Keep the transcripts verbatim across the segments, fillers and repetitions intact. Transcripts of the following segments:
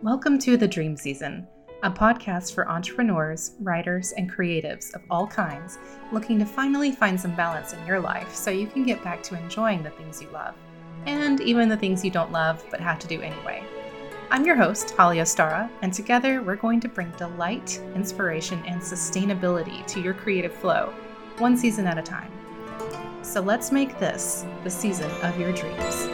Welcome to The Dream Season, a podcast for entrepreneurs, writers, and creatives of all kinds looking to finally find some balance in your life so you can get back to enjoying the things you love, and even the things you don't love but have to do anyway. I'm your host, Holly Ostara, and together we're going to bring delight, inspiration, and sustainability to your creative flow, one season at a time. So let's make this the season of your dreams.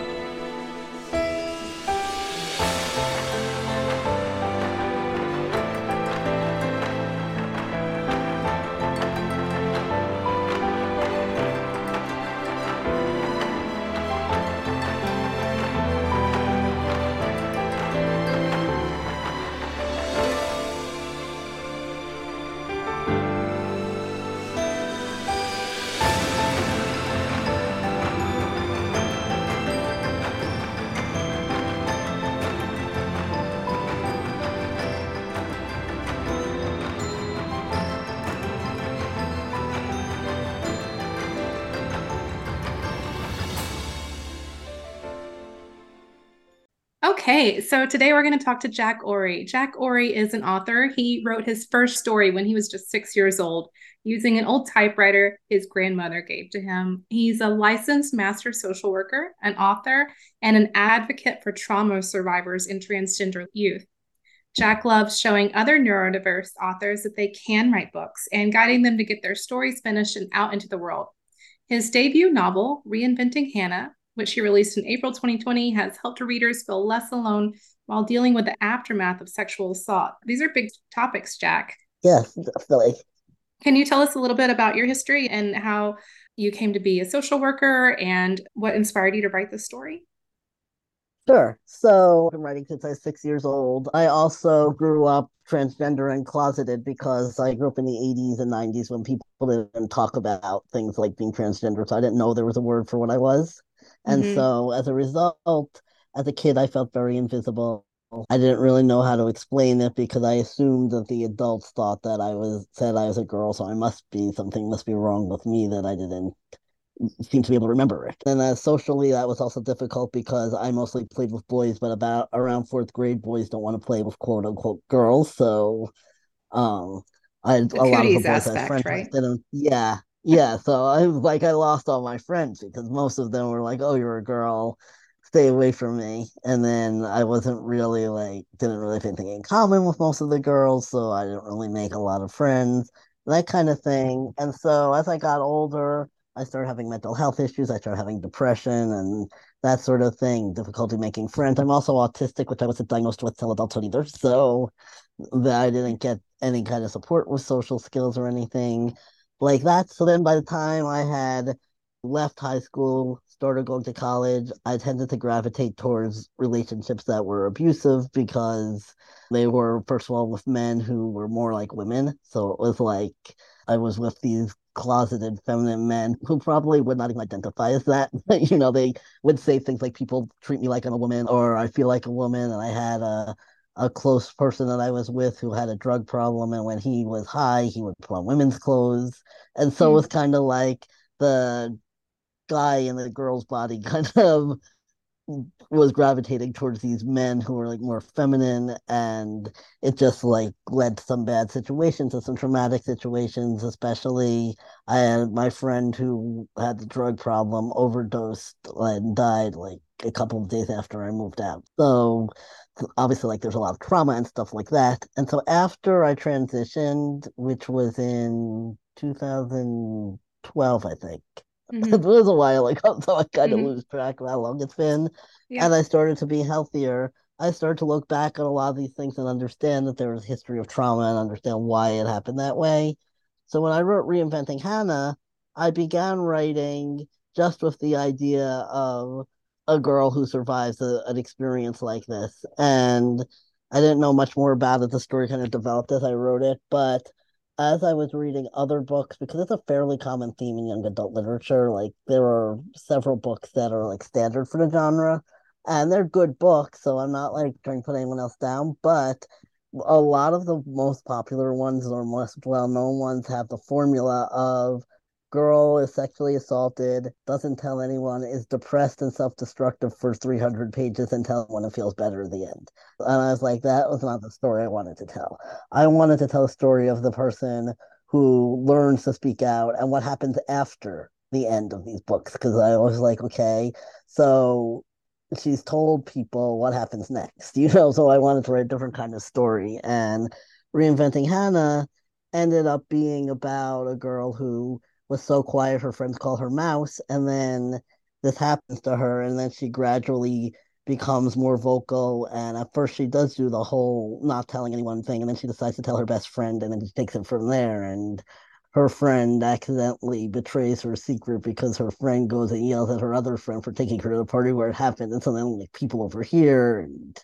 Okay, so today we're going to talk to Jack Ory. Jack Ory is an author. He wrote his first story when he was just six years old using an old typewriter his grandmother gave to him. He's a licensed master social worker, an author, and an advocate for trauma survivors and transgender youth. Jack loves showing other neurodiverse authors that they can write books and guiding them to get their stories finished and out into the world. His debut novel, Reinventing Hannah, which he released in April twenty twenty, has helped readers feel less alone while dealing with the aftermath of sexual assault. These are big topics, Jack. Yes, definitely. Can you tell us a little bit about your history and how you came to be a social worker and what inspired you to write this story? Sure. So I've been writing since I was six years old. I also grew up transgender and closeted because I grew up in the eighties and nineties when people didn't talk about things like being transgender. So I didn't know there was a word for what I was. And Mm-hmm. so as a result, as a kid, I felt very invisible. I didn't really know how to explain it because I assumed that the adults thought that I was said I was a girl, so I must be something must be wrong with me that I didn't seem to be able to remember it. And uh, socially, that was also difficult because I mostly played with boys, but about around fourth grade, boys don't want to play with quote unquote girls. So um, I The a lot of the cooties boys I was aspect, friends with right? didn't. Yeah, yeah. So I was like I lost all my friends because most of them were like, "Oh, you're a girl." Stay away from me. And then I wasn't really like, didn't really have anything in common with most of the girls. So I didn't really make a lot of friends, that kind of thing. And so as I got older, I started having mental health issues. I started having depression and that sort of thing, difficulty making friends. I'm also autistic, which I wasn't diagnosed with till adulthood either. So that I didn't get any kind of support with social skills or anything like that. So then by the time I had left high school, started going to college, I tended to gravitate towards relationships that were abusive because they were, first of all, with men who were more like women. So it was like I was with these closeted feminine men who probably would not even identify as that. You know, they would say things like people treat me like I'm a woman or I feel like a woman. And I had a a close person that I was with who had a drug problem, and when he was high, he would put on women's clothes. And so it was kind of like the guy in the girl's body kind of was gravitating towards these men who were like more feminine, and it just like led to some bad situations and some traumatic situations. Especially I had my friend who had the drug problem overdosed and died like a couple of days after I moved out. So obviously like there's a lot of trauma and stuff like that. And so after I transitioned, which was in two thousand twelve, I think, it Mm-hmm. was a while ago, so I kind of Mm-hmm. lose track of how long it's been. And Yep. I started to be healthier. I started to look back at a lot of these things and understand that there was a history of trauma and understand why it happened that way. So when I wrote Reinventing Hannah, I began writing just with the idea of a girl who survives a, an experience like this. And I didn't know much more about it. The story kind of developed as I wrote it. But as I was reading other books, because it's a fairly common theme in young adult literature, like there are several books that are like standard for the genre, and they're good books. So I'm not like trying to put anyone else down, but a lot of the most popular ones or most well known ones have the formula of girl is sexually assaulted, doesn't tell anyone, is depressed and self-destructive for three hundred pages and tell everyone and feels better at the end. And I was like, that was not the story I wanted to tell. I wanted to tell a story of the person who learns to speak out and what happens after the end of these books. Because I was like, okay, so she's told people what happens next, you know? So I wanted to write a different kind of story. And Reinventing Hannah ended up being about a girl who was so quiet her friends call her Mouse, and then this happens to her, and then she gradually becomes more vocal. And at first, she does do the whole not telling anyone thing, and then she decides to tell her best friend, and then she takes it from there. And her friend accidentally betrays her secret because her friend goes and yells at her other friend for taking her to the party where it happened, and so then like people overhear, and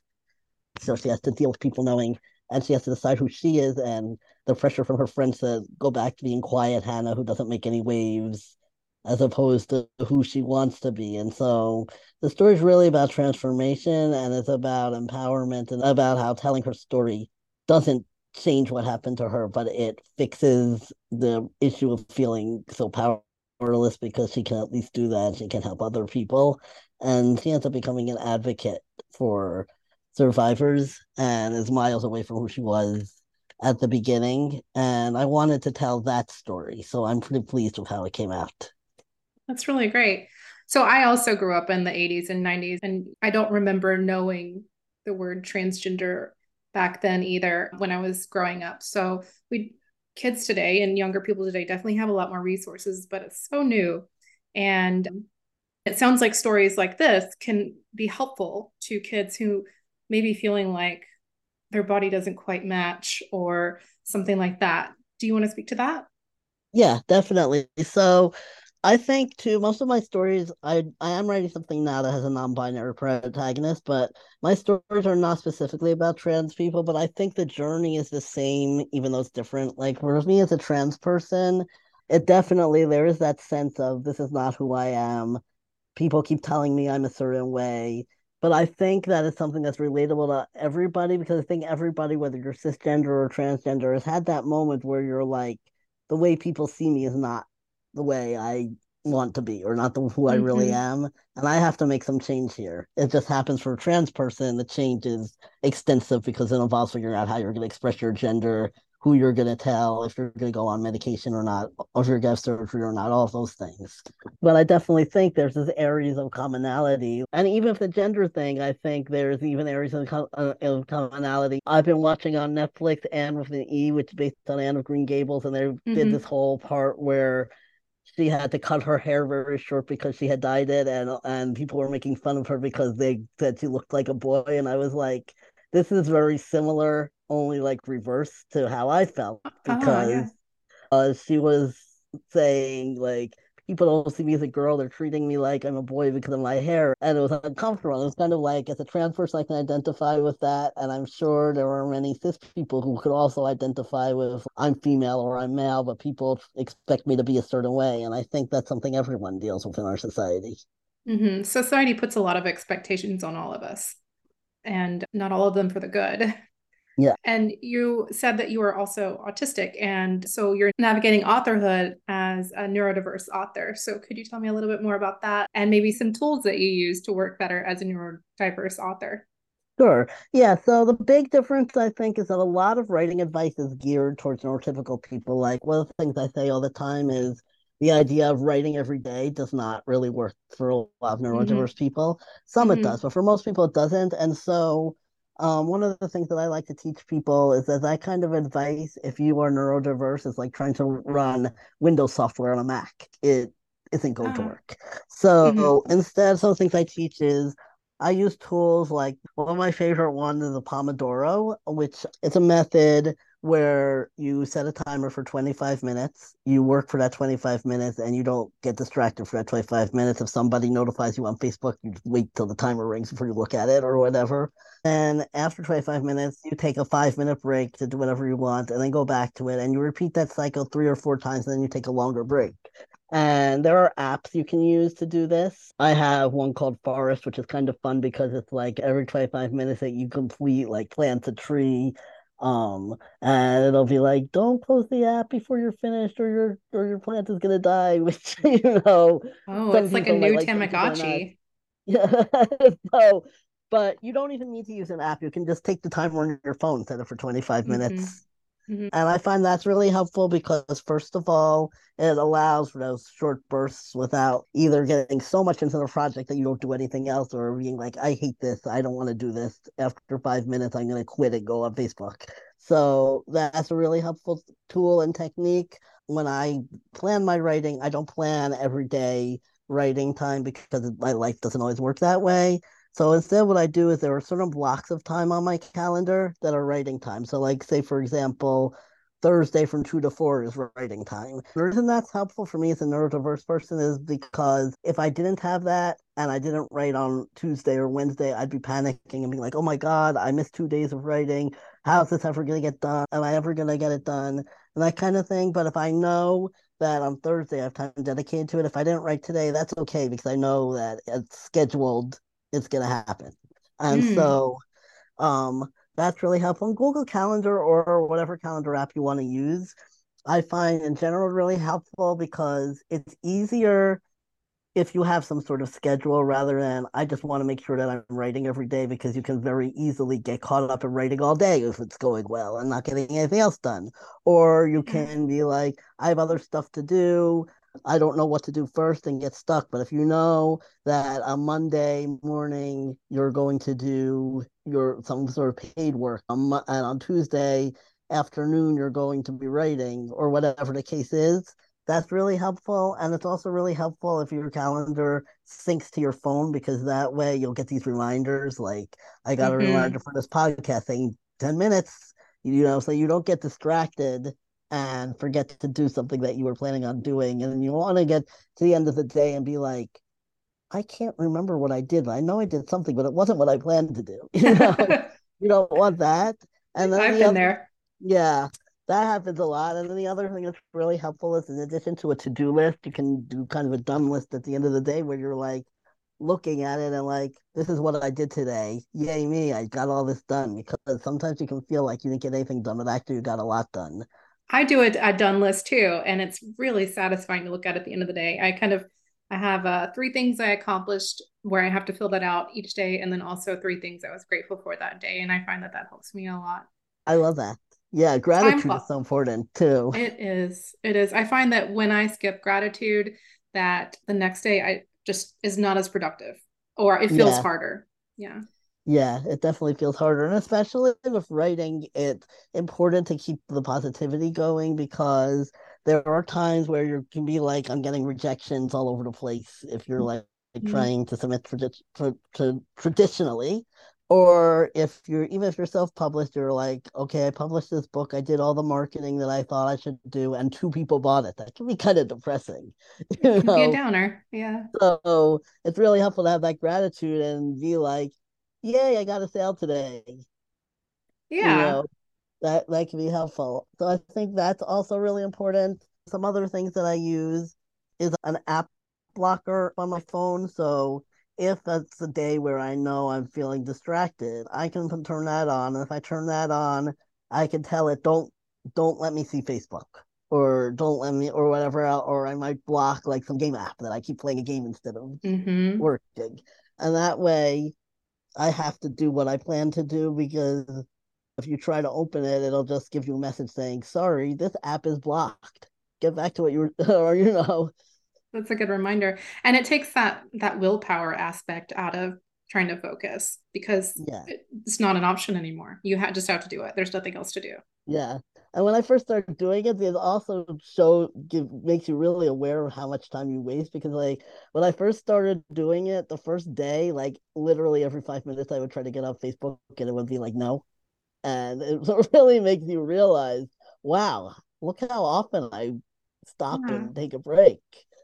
so she has to deal with people knowing, and she has to decide who she is, and the pressure from her friends to go back to being quiet Hannah, who doesn't make any waves, as opposed to who she wants to be. And so the story is really about transformation, and it's about empowerment, and about how telling her story doesn't change what happened to her, but it fixes the issue of feeling so powerless because she can at least do that. She can help other people. And she ends up becoming an advocate for survivors and is miles away from who she was at the beginning. And I wanted to tell that story. So I'm pretty pleased with how it came out. That's really great. So I also grew up in the eighties and nineties, and I don't remember knowing the word transgender back then either when I was growing up. So we kids today and younger people today definitely have a lot more resources, but it's so new. And it sounds like stories like this can be helpful to kids who may be feeling like their body doesn't quite match or something like that. Do you want to speak to that? Yeah, definitely. So I think too, most of my stories, I I am writing something now that has a non-binary protagonist, but my stories are not specifically about trans people, but I think the journey is the same, even though it's different. Like for me as a trans person, it definitely there is that sense of this is not who I am. People keep telling me I'm a certain way. But I think that is something that's relatable to everybody because I think everybody, whether you're cisgender or transgender, has had that moment where you're like, the way people see me is not the way I want to be or not the who I really Mm-hmm. am. And I have to make some change here. It just happens for a trans person, the change is extensive because it involves figuring out how you're going to express your gender, who you're going to tell, if you're going to go on medication or not, or if you're going to have surgery or not, all of those things. But I definitely think there's this areas of commonality. And even if the gender thing, I think there's even areas of, co- uh, of commonality. I've been watching on Netflix Anne with an E, which is based on Anne of Green Gables, and they did this Mm-hmm. whole part where she had to cut her hair very short because she had dyed it, and and people were making fun of her because they said she looked like a boy. And I was like, this is very similar, only like reverse to how I felt Oh, yeah. because uh, she was saying like people don't see me as a girl, they're treating me like I'm a boy because of my hair, and it was uncomfortable. It was kind of like as a trans person I can identify with that, and I'm sure there are many cis people who could also identify with I'm female or I'm male, but people expect me to be a certain way, and I think that's something everyone deals with in our society. Mm-hmm. Society puts a lot of expectations on all of us, and not all of them for the good. Yeah. And you said that you are also autistic, and so you're navigating authorhood as a neurodiverse author. So could you tell me a little bit more about that and maybe some tools that you use to work better as a neurodiverse author? Sure. Yeah. So the big difference, I think, is that a lot of writing advice is geared towards neurotypical people. Like one of the things I say all the time is the idea of writing every day does not really work for a lot of Mm-hmm. neurodiverse people. Some it does, Mm-hmm. but for most people it doesn't. And so um, one of the things that I like to teach people is that that kind of advice, if you are neurodiverse, is like trying to run Windows software on a Mac. It isn't going to Uh, work. mm-hmm. So instead, some things I teach is I use tools like one of my favorite ones is a Pomodoro, which is a method where you set a timer for twenty-five minutes. You work for that twenty-five minutes and you don't get distracted for that twenty-five minutes. If somebody notifies you on Facebook, you just wait till the timer rings before you look at it or whatever. And after twenty-five minutes, you take a five minute break to do whatever you want and then go back to it. And you repeat that cycle three or four times, and then you take a longer break. And there are apps you can use to do this. I have one called Forest, which is kind of fun because it's like every twenty-five minutes that you complete, like plants a tree Um, and it'll be like, don't close the app before you're finished, or your or your plant is gonna die, which you know, Oh, some it's like a people might new like, some people are not. Tamagotchi. Yeah. So, but you don't even need to use an app. You can just take the timer on your phone, set it for twenty-five Mm-hmm. minutes. Mm-hmm. And I find that's really helpful because, first of all, it allows for those short bursts without either getting so much into the project that you don't do anything else, or being like, I hate this. I don't want to do this. After five minutes, I'm going to quit and go on Facebook. So that's a really helpful tool and technique. When I plan my writing, I don't plan every day writing time because my life doesn't always work that way. So instead, what I do is there are certain blocks of time on my calendar that are writing time. So, like, say, for example, Thursday from two to four is writing time. The reason that's helpful for me as a neurodiverse person is because if I didn't have that and I didn't write on Tuesday or Wednesday, I'd be panicking and being like, oh my God, I missed two days of writing. How's this ever going to get done? Am I ever going to get it done? And that kind of thing. But if I know that on Thursday I have time dedicated to it, if I didn't write today, that's okay because I know that it's scheduled, it's going to happen. And Mm. so um, that's really helpful. And Google Calendar or whatever calendar app you want to use, I find in general really helpful because it's easier if you have some sort of schedule rather than I just want to make sure that I'm writing every day, because you can very easily get caught up in writing all day if it's going well and not getting anything else done. Or you Yeah. can be like, I have other stuff to do. I don't know what to do first and get stuck. But if you know that on Monday morning you're going to do your some sort of paid work, and on Tuesday afternoon you're going to be writing, or whatever the case is, that's really helpful. And it's also really helpful if your calendar syncs to your phone, because that way you'll get these reminders. Like, I got a reminder Mm-hmm. for this podcast saying ten minutes, you know, so you don't get distracted and forget to do something that you were planning on doing. And you want to get to the end of the day and be like, I can't remember what I did. I know I did something, but it wasn't what I planned to do. You know, you don't want that. And then I've the been other, there. yeah, that happens a lot. And then the other thing that's really helpful is, in addition to a to-do list, you can do kind of a done list at the end of the day where you're like looking at it and like, this is what I did today. Yay me, I got all this done. Because sometimes you can feel like you didn't get anything done, but actually you got a lot done. I do a, a done list too, and it's really satisfying to look at at the end of the day. I kind of I have uh, three things I accomplished where I have to fill that out each day, and then also three things I was grateful for that day, and I find that that helps me a lot. I love that. Yeah, Time gratitude is clock. so important too. It is. It is. I find that when I skip gratitude, that the next day I just is not as productive, or it feels Yeah. harder. Yeah. Yeah, it definitely feels harder. And especially with writing, it's important to keep the positivity going, because there are times where you can be like, I'm getting rejections all over the place if you're like Mhm. trying to submit tradi- tra- tra- traditionally. Or if you're, even if you're self-published, you're like, okay, I published this book, I did all the marketing that I thought I should do, and two people bought it. That can be kind of depressing, It you can be a know? downer. Yeah. So it's really helpful to have that gratitude and be like, yay, I got a sale today. You Yeah. know, that that can be helpful. So I think that's also really important. Some other things that I use is an app blocker on my phone. So if that's a day where I know I'm feeling distracted, I can turn that on. And if I turn that on, I can tell it, don't don't let me see Facebook, or don't let me, or whatever else, or I might block like some game app that I keep playing a game instead of Mm-hmm. working. And that way I have to do what I plan to do, because if you try to open it, it'll just give you a message saying, sorry, this app is blocked. Get back to what you were, or, you know, That's a good reminder. And it takes that that willpower aspect out of trying to focus because yeah, it, it's not an option anymore. You ha- just have to do it. There's nothing else to do. yeah. And when I first started doing it, it also show give makes you really aware of how much time you waste, because like when I first started doing it, the first day, like literally every five minutes I would try to get off Facebook and it would be like no. And it really makes you realize, wow, look how often I stop Yeah. and take a break.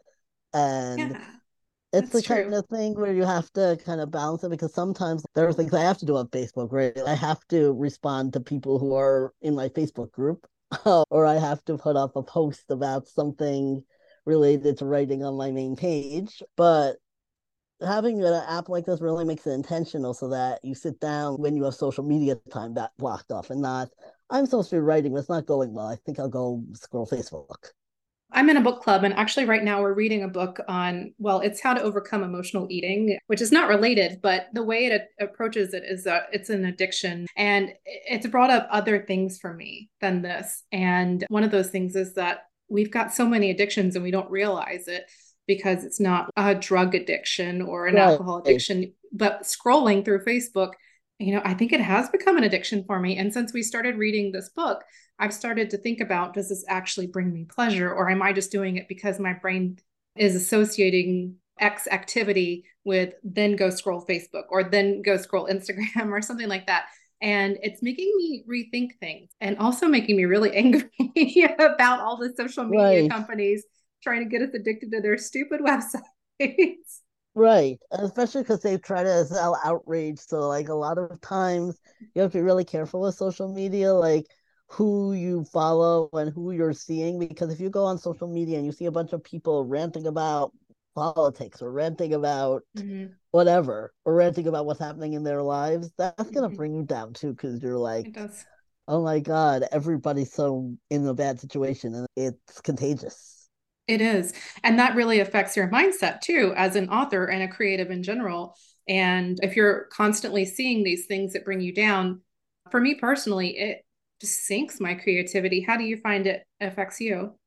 And Yeah. it's That's the kind true. of thing where you have to kind of balance it, because sometimes there are things I have to do on Facebook, right? I have to respond to people who are in my Facebook group, or I have to put up a post about something related to writing on my main page. But having an app like this really makes it intentional, so that you sit down when you have social media time that blocked off, and not, I'm supposed to be writing, but it's not going well. I think I'll go scroll Facebook. I'm in a book club, and actually, right now, we're reading a book on, well, it's how to overcome emotional eating, which is not related, but the way it a- approaches it is that it's an addiction. And it's brought up other things for me than this. And one of those things is that we've got so many addictions and we don't realize it because it's not a drug addiction or an Right. alcohol addiction. But scrolling through Facebook, you know, I think it has become an addiction for me. And since we started reading this book, I've started to think about, does this actually bring me pleasure, or am I just doing it because my brain is associating X activity with then go scroll Facebook or then go scroll Instagram or something like that. And it's making me rethink things and also making me really angry about all the social media Right. companies trying to get us addicted to their stupid websites. Right. Especially because they try to sell outrage. So, like, a lot of times you have to be really careful with social media, like who you follow and who you're seeing. Because if you go on social media and you see a bunch of people ranting about politics or ranting about Mm-hmm. whatever, or ranting about what's happening in their lives, that's going to Mm-hmm. bring you down too. Because you're like, It does. oh my God, everybody's so in a bad situation and it's contagious. It is. And that really affects your mindset too, as an author and a creative in general. And if you're constantly seeing these things that bring you down, for me personally, it just sinks my creativity. How do you find it affects you?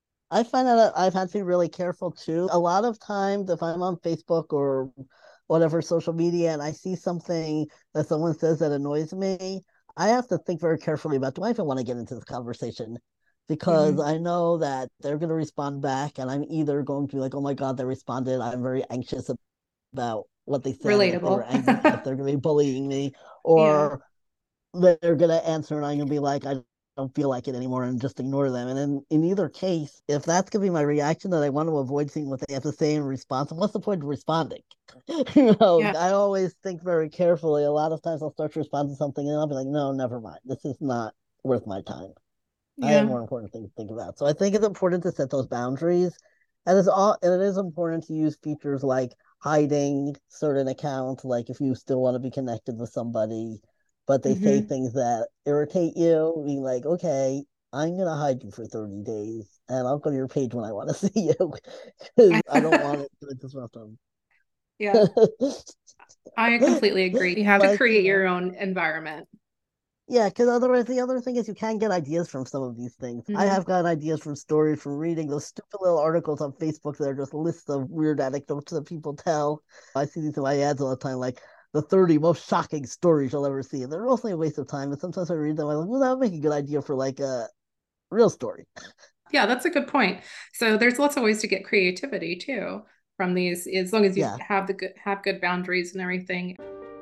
I find that I've had to be really careful too. A lot of times, if I'm on Facebook or whatever social media and I see something that someone says that annoys me, I have to think very carefully about, do I even want to get into this conversation? Because Mm-hmm. I know that they're going to respond back, and I'm either going to be like, oh my God, they responded. I'm very anxious about what they said. And if they were Relatable. angry, if they're going to be bullying me, Yeah. or they're gonna answer and I'm gonna be like, I don't feel like it anymore and just ignore them. And then in either case, if that's gonna be my reaction that I want to avoid seeing what they have to say in response, what's the point of responding? you know, Yeah. I always think very carefully. A lot of times I'll start to respond to something and I'll be like, no, never mind. This is not worth my time. I have Yeah. more important things to think about. So I think it's important to set those boundaries. And it's all and it is important to use features like hiding certain accounts, like if you still want to be connected with somebody, but they say Mm-hmm. things that irritate you, being like, okay, I'm gonna hide you for thirty days and I'll go to your page when I want to see you because I don't want it to disrupt them. Yeah. I completely agree. You have to like, you create know, your own environment. Yeah, because otherwise, the other thing is you can get ideas from some of these things. I Mm-hmm. have gotten ideas from stories from reading those stupid little articles on Facebook that are just lists of weird anecdotes that people tell. I see these in my ads all the time, like the thirty most shocking stories you'll ever see. And they're mostly a waste of time. And sometimes I read them, I'm like, well, that would make a good idea for like a real story. Yeah, that's a good point. So there's lots of ways to get creativity too from these, as long as you Yeah. have the good have good boundaries and everything.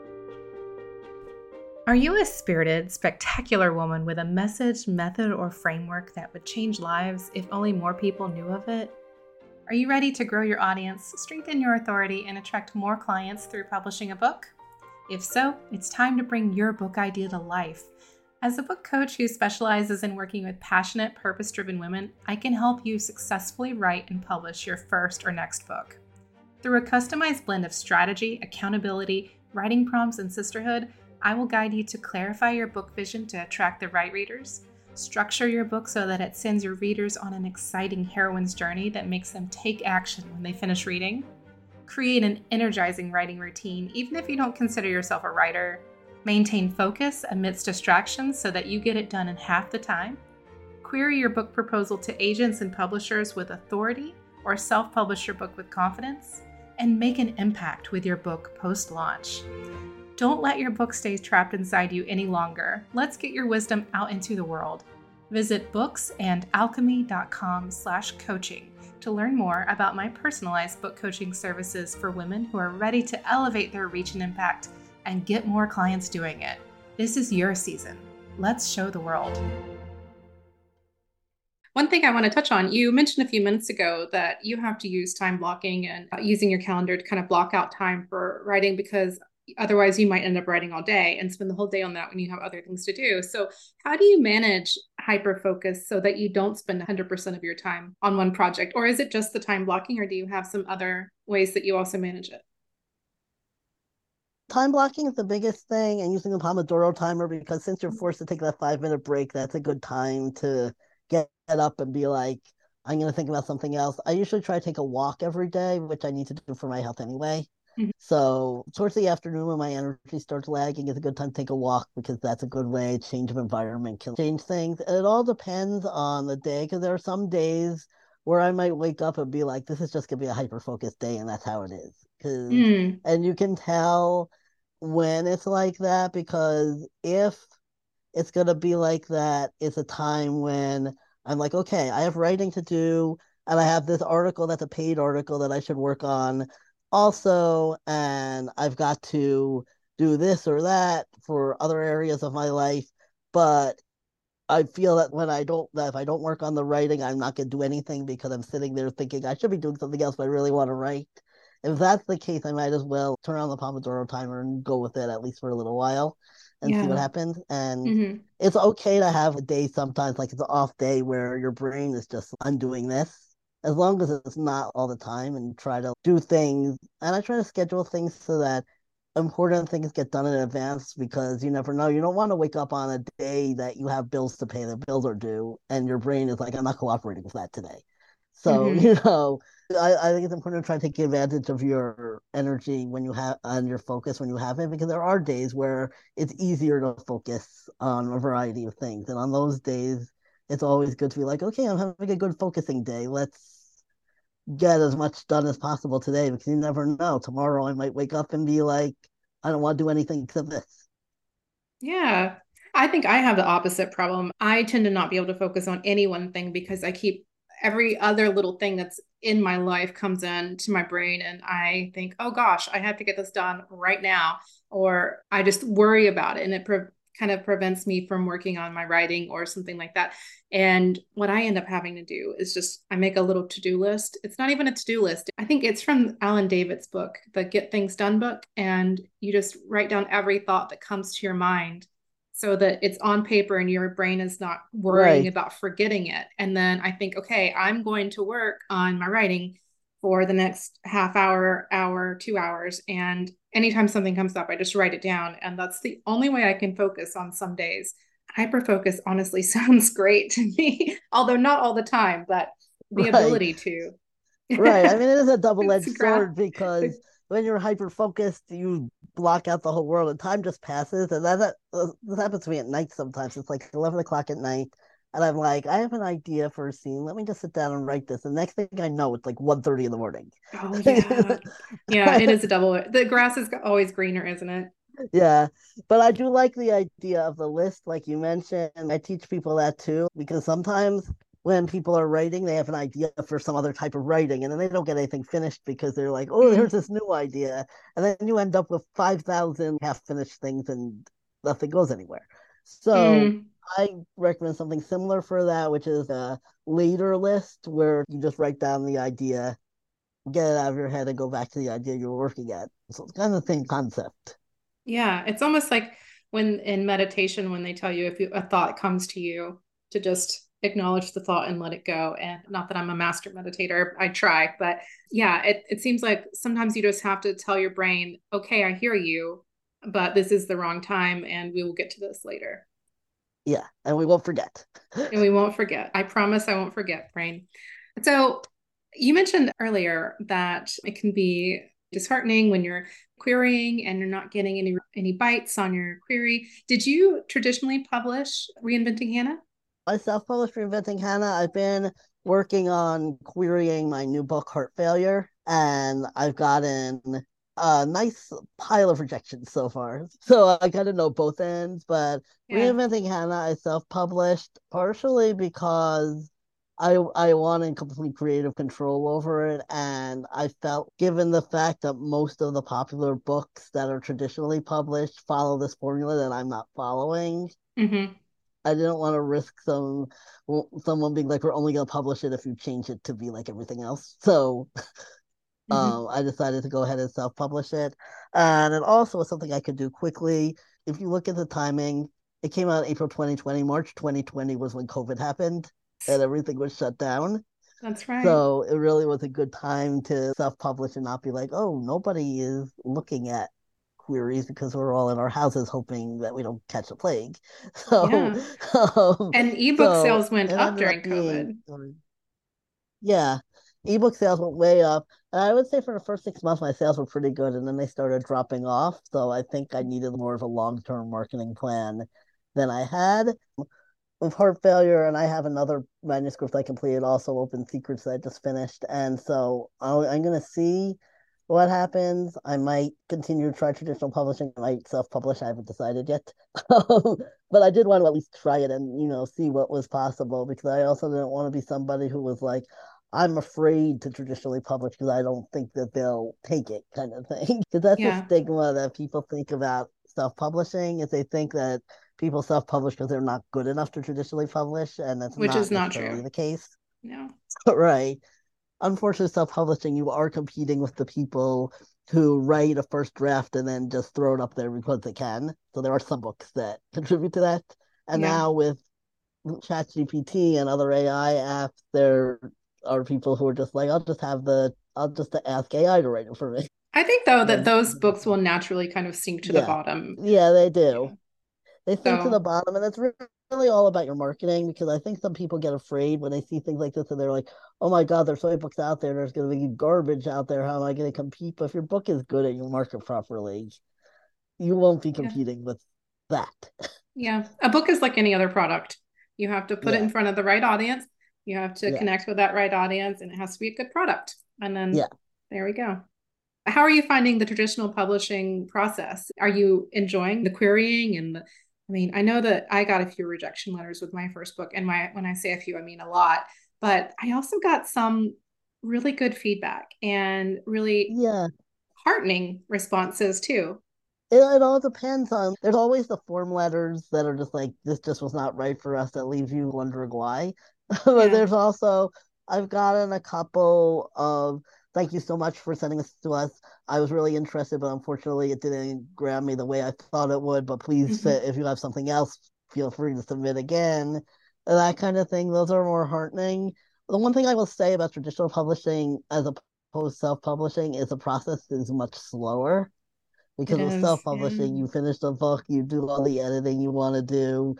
Are you a spirited, spectacular woman with a message, method, or framework that would change lives if only more people knew of it? Are you ready to grow your audience, strengthen your authority, and attract more clients through publishing a book? If so, it's time to bring your book idea to life. As a book coach who specializes in working with passionate, purpose-driven women, I can help you successfully write and publish your first or next book. Through a customized blend of strategy, accountability, writing prompts, and sisterhood, I will guide you to clarify your book vision to attract the right readers, structure your book so that it sends your readers on an exciting heroine's journey that makes them take action when they finish reading, create an energizing writing routine even if you don't consider yourself a writer, maintain focus amidst distractions so that you get it done in half the time, query your book proposal to agents and publishers with authority or self-publish your book with confidence, and make an impact with your book post-launch. Don't let your book stay trapped inside you any longer. Let's get your wisdom out into the world. Visit booksandalchemy.com slash coaching to learn more about my personalized book coaching services for women who are ready to elevate their reach and impact and get more clients doing it. This is your season. Let's show the world. One thing I want to touch on, you mentioned a few minutes ago that you have to use time blocking and uh, using your calendar to kind of block out time for writing because otherwise you might end up writing all day and spend the whole day on that when you have other things to do. So, how do you manage hyper focus so that you don't spend one hundred percent of your time on one project? Or is it just the time blocking, or do you have some other ways that you also manage it? Time blocking is the biggest thing, and using the Pomodoro timer, because since you're forced to take that five minute break, that's a good time to get up and be like, I'm going to think about something else. I usually try to take a walk every day, which I need to do for my health anyway. Mhm. So towards the afternoon when my energy starts lagging is a good time to take a walk, because that's a good way. Change of environment can change things. And it all depends on the day, because there are some days where I might wake up and be like, this is just gonna be a hyper focused day, and that's how it is. Because Mm, and you can tell when it's like that, because if it's gonna be like that, it's a time when I'm like, okay, I have writing to do, and I have this article that's a paid article that I should work on also, and I've got to do this or that for other areas of my life. But I feel that when I don't, that if I don't work on the writing, I'm not going to do anything, because I'm sitting there thinking I should be doing something else, but I really want to write. If that's the case, I might as well turn on the Pomodoro timer and go with it, at least for a little while, and see what yeah. happens. And Hmm. it's okay to have a day sometimes, like it's an off day where your brain is just, I'm doing this. As long as it's not all the time, and try to do things. And I try to schedule things so that important things get done in advance, because you never know. You don't want to wake up on a day that you have bills to pay, the bills are due, and your brain is like, I'm not cooperating with that today. So, Hmm. you know, I, I think it's important to try to take advantage of your energy when you have, and your focus when you have it, because there are days where it's easier to focus on a variety of things. And on those days, it's always good to be like, okay, I'm having a good focusing day. Let's get as much done as possible today, because you never know. Tomorrow I might wake up and be like, I don't want to do anything except this. Yeah. I think I have the opposite problem. I tend to not be able to focus on any one thing because I keep every other little thing that's in my life comes in to my brain and I think, oh gosh, I have to get this done right now. Or I just worry about it and it pre- kind of prevents me from working on my writing or something like that. And what I end up having to do is just I make a little to-do list. It's not even a to-do list. I think it's from Alan David's book, the Get Things Done book. And you just write down every thought that comes to your mind so that it's on paper and your brain is not worrying Right, about forgetting it. And then I think, okay, I'm going to work on my writing for the next half hour, hour, two hours. And anytime something comes up, I just write it down. And that's the only way I can focus on some days. Hyper focus honestly sounds great to me, although not all the time, but the right, ability to. right. I mean, it is a It's double-edged a graph. sword, because when you're hyper focused, you block out the whole world, and time just passes. And that, that uh, this happens to me at night sometimes. It's like eleven o'clock at night, and I'm like, I have an idea for a scene. Let me just sit down and write this. And next thing I know, it's like one thirty in the morning. Oh yeah. Yeah, it is a double. The grass is always greener, isn't it? Yeah, but I do like the idea of the list, like you mentioned. I teach people that too, because sometimes when people are writing, they have an idea for some other type of writing, and then they don't get anything finished, because they're like, oh, there's Mm, this new idea. And then you end up with five thousand half finished things, and nothing goes anywhere. So mm. I recommend something similar for that, which is a later list where you just write down the idea, get it out of your head, and go back to the idea you were working at. So it's kind of the same concept. Yeah, it's almost like when in meditation, when they tell you if you, a thought comes to you, to just acknowledge the thought and let it go. And not that I'm a master meditator, I try, but yeah, it, it seems like sometimes you just have to tell your brain, okay, I hear you, but this is the wrong time and we will get to this later. Yeah, and we won't forget. And we won't forget. I promise I won't forget, brain. So you mentioned earlier that it can be disheartening when you're querying and you're not getting any any bites on your query. Did you traditionally publish Reinventing Hannah? I self-published Reinventing Hannah. I've been working on querying my new book, Heart Failure, and I've gotten a nice pile of rejections so far. So I kind of know both ends, but Yeah. Reinventing Hannah, I self-published partially because I I wanted complete creative control over it, and I felt, given the fact that most of the popular books that are traditionally published follow this formula that I'm not following, Mm-hmm. I didn't want to risk some someone being like, we're only gonna publish it if you change it to be like everything else. So Mm-hmm. um, I decided to go ahead and self-publish it, and it also was something I could do quickly. If you look at the timing, it came out April twenty twenty. March twenty twenty was when COVID happened and everything was shut down. That's right. So it really was a good time to self-publish and not be like, oh, nobody is looking at queries because we're all in our houses hoping that we don't catch a plague. So, Yeah. um, And ebook so sales went it up ended up during being, COVID. um, yeah, ebook sales went way up. And I would say for the first six months, my sales were pretty good. And then they started dropping off. So I think I needed more of a long-term marketing plan than I had. With Heart Failure, and I have another manuscript I completed, also Open Secrets, that I just finished. And so I'll, I'm going to see what happens. I might continue to try traditional publishing. I might self-publish. I haven't decided yet. But I did want to at least try it and, you know, see what was possible, because I also didn't want to be somebody who was like, I'm afraid to traditionally publish because I don't think that they'll take it, kind of thing. Because that's a Yeah. stigma that people think about self-publishing, is they think that people self-publish because they're not good enough to traditionally publish, and that's Which is not not necessarily true. the case. No. Right. Unfortunately, self-publishing, you are competing with the people who write a first draft and then just throw it up there because they can. So there are some books that contribute to that. And Yeah. now with ChatGPT and other A I apps, there are people who are just like, I'll just have the, I'll just ask A I to write it for me. I think though that And those books will naturally kind of sink to the yeah, bottom. yeah, they do. Yeah. They sink to the So bottom, and it's really all about your marketing, because I think some people get afraid when they see things like this and they're like, oh my God, there's so many books out there. There's going to be garbage out there. How am I going to compete? But if your book is good and you market properly, you won't be yeah. competing with that. Yeah. A book is like any other product. You have to put it Yeah. in front of the right audience. You have to Yeah. connect with that right audience, and it has to be a good product. And then Yeah. there we go. How are you finding the traditional publishing process? Are you enjoying the querying and the, I mean, I know that I got a few rejection letters with my first book, and my when I say a few, I mean a lot, but I also got some really good feedback and really Yeah. heartening responses too. It, it all depends on, there's always the form letters that are just like, this just was not right for us, that leaves you wondering why. But Yeah. there's also, I've gotten a couple of, thank you so much for sending this to us. I was really interested, but unfortunately it didn't grab me the way I thought it would. But please, Mm-hmm. if you have something else, feel free to submit again. That kind of thing. Those are more heartening. The one thing I will say about traditional publishing as opposed to self-publishing is the process is much slower, It because with is. Yeah. self-publishing, you finish the book, you do all the editing you want to do,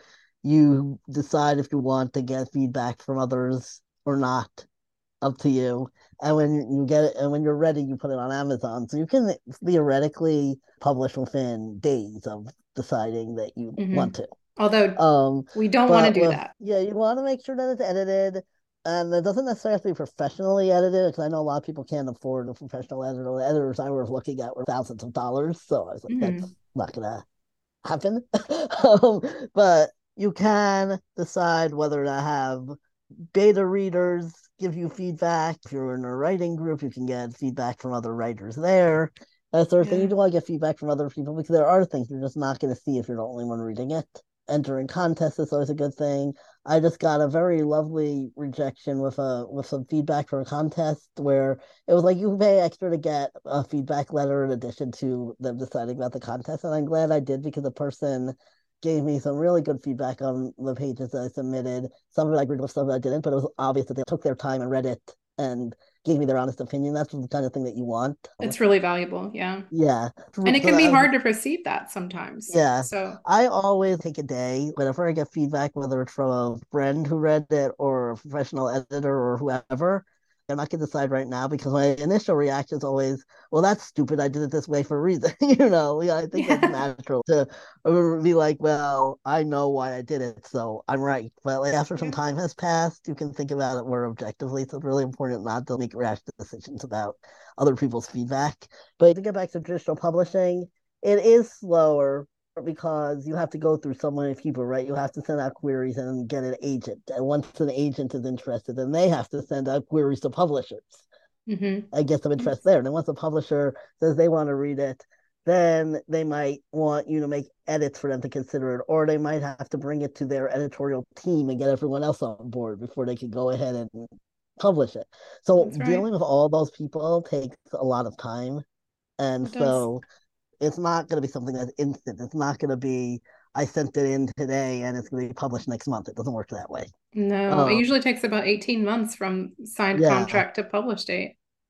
you decide if you want to get feedback from others or not, up to you. And when you get it, and when you're ready, you put it on Amazon. So you can theoretically publish within days of deciding that you Mm-hmm. want to. Although Um, we don't want to but do with, that. yeah, you want to make sure that it's edited, and it doesn't necessarily have to be professionally edited, because I know a lot of people can't afford a professional editor. The editors I was looking at were thousands of dollars, so I was like, that's Mm-hmm. not gonna happen. um, but you can decide whether to have beta readers give you feedback. If you're in a writing group, you can get feedback from other writers there. That sort of thing. You Yeah. do want to get feedback from other people, because there are things you're just not going to see if you're the only one reading it. Entering contests is always a good thing. I just got a very lovely rejection with a with some feedback for a contest where it was like you pay extra to get a feedback letter in addition to them deciding about the contest, and I'm glad I did, because the person gave me some really good feedback on the pages that I submitted. Some of it I agreed with, some of it I didn't, but it was obvious that they took their time and read it and gave me their honest opinion. That's the kind of thing that you want. It's really valuable. Yeah. Yeah. And it So can be that was, hard to perceive that sometimes. yeah. So, I always take a day whenever I get feedback, whether it's from a friend who read it or a professional editor or whoever. I'm not going to decide right now, because my initial reaction is always, well, that's stupid. I did it this way for a reason. you know, yeah, I think that's yeah. natural to uh, be like, well, I know why I did it, so I'm right. But like after some Yeah. time has passed, you can think about it more objectively. So it's really important not to make rash decisions about other people's feedback. But to get back to traditional publishing, it is slower because you have to go through so many people, right? You have to send out queries and get an agent. And once an agent is interested, then they have to send out queries to publishers Mm-hmm. and get some interest there. And then once the publisher says they want to read it, then they might want you to make edits for them to consider it, or they might have to bring it to their editorial team and get everyone else on board before they can go ahead and publish it. So That's right. dealing with all those people takes a lot of time. And It does. so it's not going to be something that's instant. It's not going to be, I sent it in today and it's going to be published next month. It doesn't work that way. No, it Um, usually takes about eighteen months from signed yeah, contract to publish date.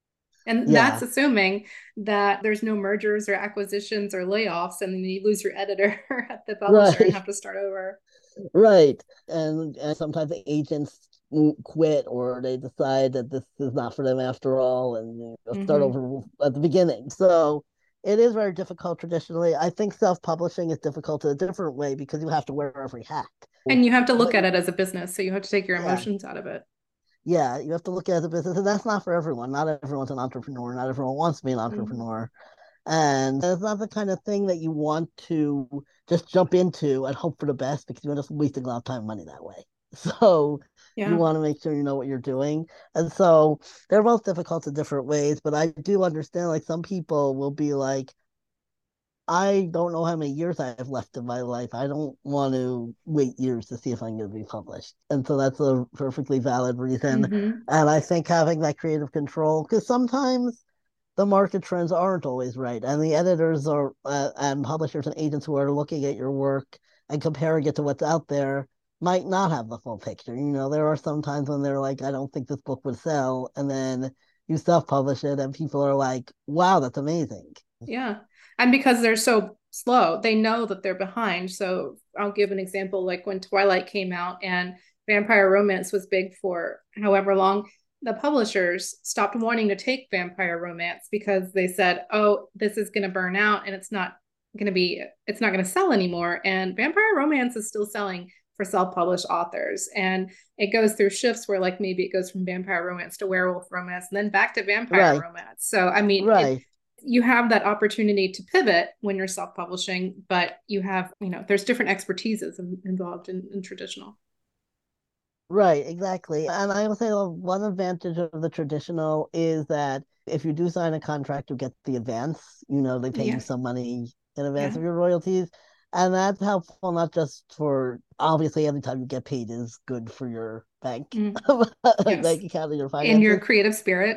And that's Yeah, assuming that there's no mergers or acquisitions or layoffs, and then you lose your editor at the publisher and right. have to start over. Right. And, and sometimes the agents quit or they decide that this is not for them after all and you know, start Mm-hmm. over at the beginning. So it is very difficult traditionally. I think self-publishing is difficult in a different way because you have to wear every hat. And you have to look But at it as a business, so you have to take your yeah, emotions out of it. yeah, you have to look at the business, and that's not for everyone. Not everyone's an entrepreneur. Not everyone wants to be an Mm-hmm. entrepreneur. And it's not the kind of thing that you want to just jump into and hope for the best because you're just wasting a lot of time and money that way. So you Yeah. want to make sure you know what you're doing. And so they're both difficult in different ways, but I do understand like some people will be like, I don't know how many years I have left in my life. I don't want to wait years to see if I'm going to be published. And so that's a perfectly valid reason. Mm-hmm. And I think having that creative control, because sometimes the market trends aren't always right, and the editors are uh, and publishers and agents who are looking at your work and comparing it to what's out there might not have the full picture. You know, there are some times when they're like, I don't think this book would sell, and then you self-publish it, and people are like, Wow, that's amazing. Yeah. And because they're so slow, they know that they're behind. So I'll give an example like when Twilight came out and vampire romance was big for however long, the publishers stopped wanting to take vampire romance because they said, oh, this is going to burn out and it's not going to be, it's not going to sell anymore. And vampire romance is still selling for self-published authors. And it goes through shifts where like maybe it goes from vampire romance to werewolf romance and then back to vampire Right, romance. So I mean, it right. you have that opportunity to pivot when you're self-publishing, but you have, you know, there's different expertises in, involved in, in traditional. Right, exactly. And I would say well, one advantage of the traditional is that if you do sign a contract, you get the advance. You know, they pay you Yeah. some money in advance Yeah. of your royalties. And that's helpful not just for obviously every time you get paid is good for your bank, Mm, yes. bank account and your In your finances. creative spirit.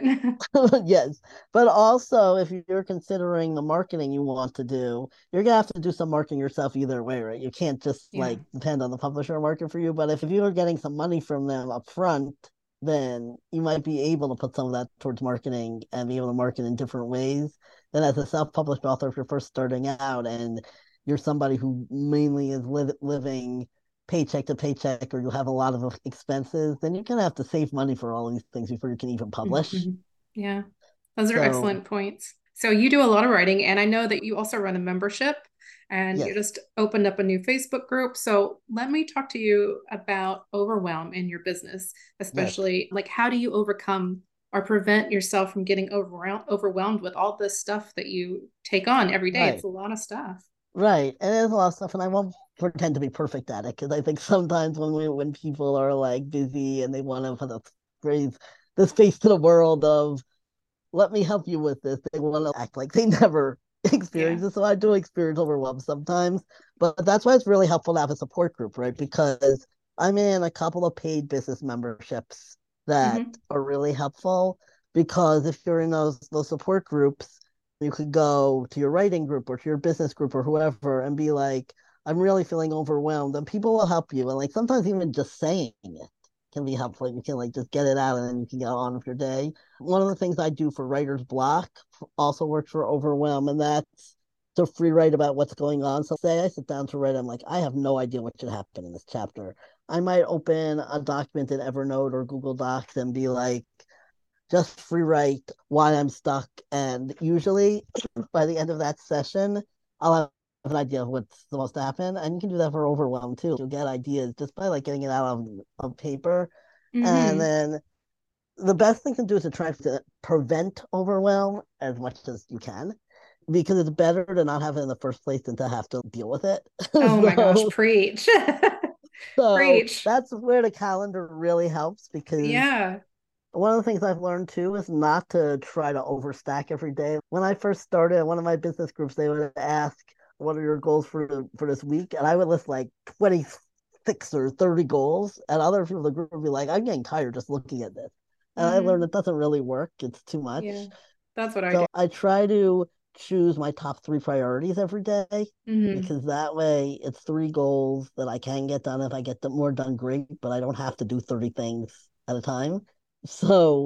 Yes. But also, if you're considering the marketing you want to do, you're gonna have to do some marketing yourself either way, right? You can't just Yeah. like depend on the publisher market for you. But if, if you're getting some money from them up front, then you might be able to put some of that towards marketing and be able to market in different ways. Then, as a self-published author, if you're first starting out and you're somebody who mainly is li- living paycheck to paycheck, or you have a lot of expenses, then you're gonna have to save money for all of these things before you can even publish. Mhm. Yeah. Those are So excellent points. So you do a lot of writing, and I know that you also run a membership and you yes, just opened up a new Facebook group. So let me talk to you about overwhelm in your business, yes, especially like how do you overcome or prevent yourself from getting overwhelmed overwhelmed with all this stuff that you take on every day? It's right, a lot of stuff. right. And there's a lot of stuff, and I won't pretend to be perfect at it because I think sometimes when we when people are like busy and they want to put a phrase this face to the world of let me help you with this, they want to act like they never Yeah. experience it. So I do experience overwhelm sometimes, but that's why it's really helpful to have a support group, right? Because I'm in a couple of paid business memberships that Hmm. are really helpful because if you're in those those support groups, you could go to your writing group or to your business group or whoever and be like, I'm really feeling overwhelmed. And people will help you. And like sometimes even just saying it can be helpful. You can like just get it out and then you can go on with your day. One of the things I do for writer's block also works for overwhelm, and that's to free write about what's going on. So say I sit down to write, I'm like, I have no idea what should happen in this chapter. I might open a document in Evernote or Google Docs and be like, just free write why I'm stuck. And usually by the end of that session, I'll have an idea of what's supposed to happen. And you can do that for overwhelm too. You'll get ideas just by like getting it out of, of paper. And Hmm. then the best thing to do is to try to prevent overwhelm as much as you can because it's better to not have it in the first place than to have to deal with it. Oh my gosh, so preach. so Preach. that's where the calendar really helps because Yeah. one of the things I've learned too is not to try to overstack every day. When I first started in one of my business groups, they would ask, "What are your goals for for this week?" And I would list like twenty-six or thirty goals, and other people in the group would be like, "I'm getting tired just looking at this." And I learned Hmm. it doesn't really work; it's too Yeah. much. That's what I do. So I try to choose my top three priorities every day Hmm. because that way it's three goals that I can get done. If I get them more done, great, but I don't have to do thirty things at a time. So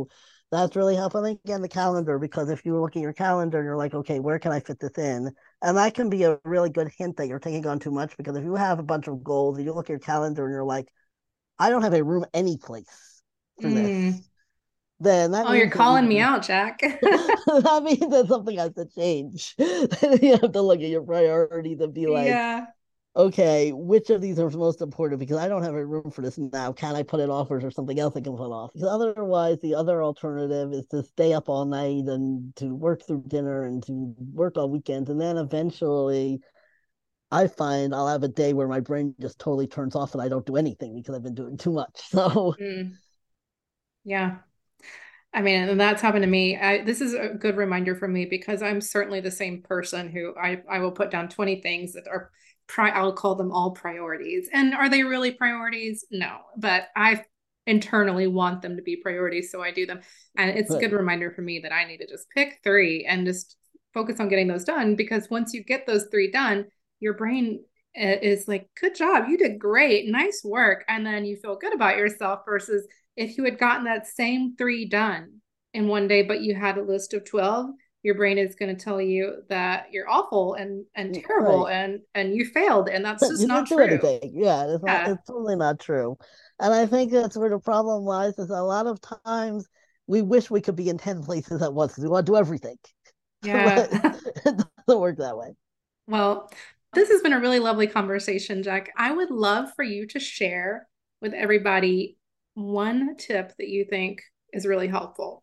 That's really helpful. I think again the calendar, because if you look at your calendar and you're like, okay, where can I fit this in? And that can be a really good hint that you're taking on too much, because if you have a bunch of goals and you look at your calendar and you're like, I don't have a room any place for this, Mm. then that Oh, you're means that you calling me out, Jack. that means that something has to change. You have to look at your priorities and be like, Yeah. okay, which of these are most important? Because I don't have a room for this now. Can I put it off, or is there something else I can put off? Because otherwise, the other alternative is to stay up all night and to work through dinner and to work all weekends. And then eventually, I find I'll have a day where my brain just totally turns off and I don't do anything because I've been doing too much. So, Mm. Yeah. I mean, and that's happened to me. I, this is a good reminder for me because I'm certainly the same person who I, I will put down twenty things that are, pri- I'll call them all priorities. And are they really priorities? No, but I internally want them to be priorities. So I do them. And it's a right, good reminder for me that I need to just pick three and just focus on getting those done. Because once you get those three done, your brain uh, is like, good job, you did great, nice work. And then you feel good about yourself versus if you had gotten that same three done in one day, but you had a list of twelve, your brain is going to tell you that you're awful and and terrible right. and and you failed, and that's just You not didn't do true. anything. Yeah, it's not. Yeah. It's totally not true. And I think that's where the problem lies. Is a lot of times we wish we could be in ten places at once because we want to do everything, but Yeah. it doesn't work that way. Well, this has been a really lovely conversation, Jack. I would love for you to share with everybody one tip that you think is really helpful.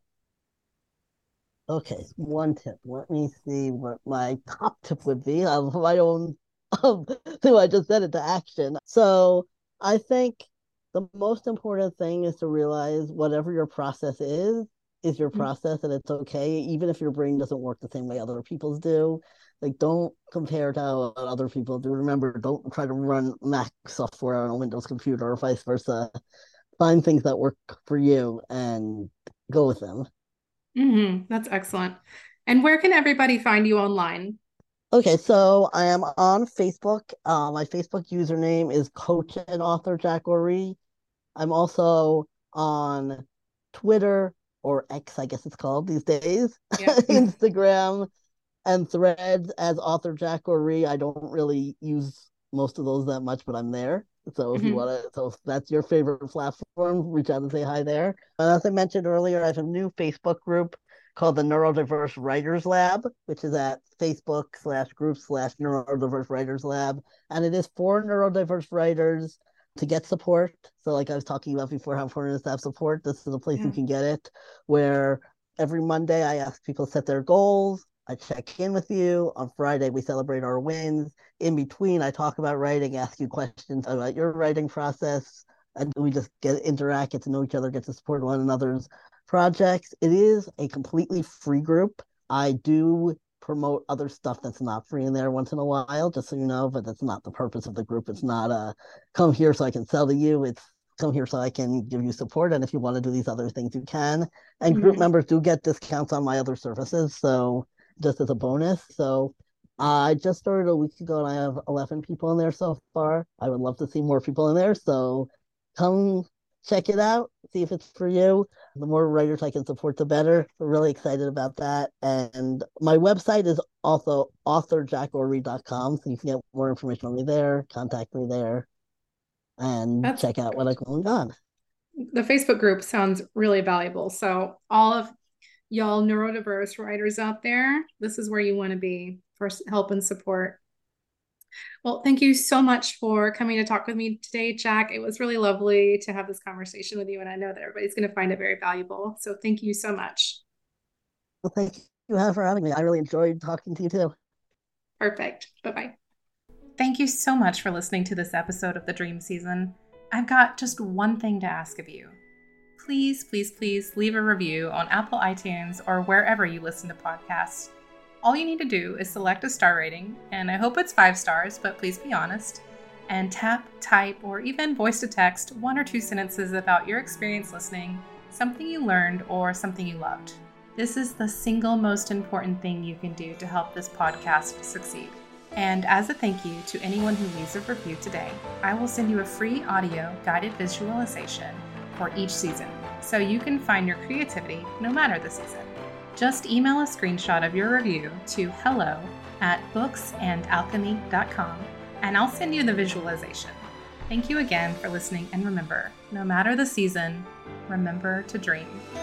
Okay, one tip. Let me see what my top tip would be of my own um, thing. I just said it to action. So I think the most important thing is to realize whatever your process is, is your process, and it's okay, even if your brain doesn't work the same way other people's do. Like, don't compare to how other people do. Remember, don't try to run Mac software on a Windows computer or vice versa. Find things that work for you and go with them. Mm-hmm. That's excellent. And where can everybody find you online? Okay, so I am on Facebook. Uh, my Facebook username is Coach and Author Jack O'Ree. I'm also on Twitter, or X, I guess it's called these days, Yeah. Instagram, and Threads as Author Jack O'Ree. I don't really use most of those that much, but I'm there. So if you Mm-hmm. want to, so if that's your favorite platform, reach out and say hi there. And as I mentioned earlier, I have a new Facebook group called the Neurodiverse Writers Lab, which is at Facebook slash group slash Neurodiverse Writers Lab. And it is for neurodiverse writers to get support. So like I was talking about before, how important it is to have support. This is a place you Yeah. can get it, where every Monday I ask people to set their goals. I check in with you. On Friday, we celebrate our wins. In between, I talk about writing, ask you questions about your writing process, and we just get interact, get to know each other, get to support one another's projects. It is a completely free group. I do promote other stuff that's not free in there once in a while, just so you know, but that's not the purpose of the group. It's not a come here so I can sell to you. It's come here so I can give you support. And if you want to do these other things, you can. And group Mm-hmm. members do get discounts on my other services. So just as a bonus. So I just started a week ago and I have eleven people in there so far. I would love to see more people in there. So come check it out, see if it's for you. The more writers I can support, the better. We're really excited about that. And my website is also author jack o'ree dot com. So you can get more information on me there, contact me there, and That's check out what perfect. I'm going on. The Facebook group sounds really valuable. So all of y'all neurodiverse writers out there, this is where you want to be for help and support. Well, thank you so much for coming to talk with me today, Jack. It was really lovely to have this conversation with you, and I know that everybody's going to find it very valuable. So thank you so much. Well, thank you for having me. I really enjoyed talking to you too. Perfect. Bye bye. Thank you so much for listening to this episode of The Dream Season. I've got just one thing to ask of you. Please, please, please leave a review on Apple iTunes or wherever you listen to podcasts. All you need to do is select a star rating, and I hope it's five stars, but please be honest, and tap, type, or even voice to text one or two sentences about your experience listening, something you learned, or something you loved. This is the single most important thing you can do to help this podcast succeed. And as a thank you to anyone who leaves a review today, I will send you a free audio guided visualization for each season. so you can find your creativity no matter the season. Just email a screenshot of your review to hello at booksandalchemy dot com and I'll send you the visualization. Thank you again for listening, and remember, no matter the season, remember to dream.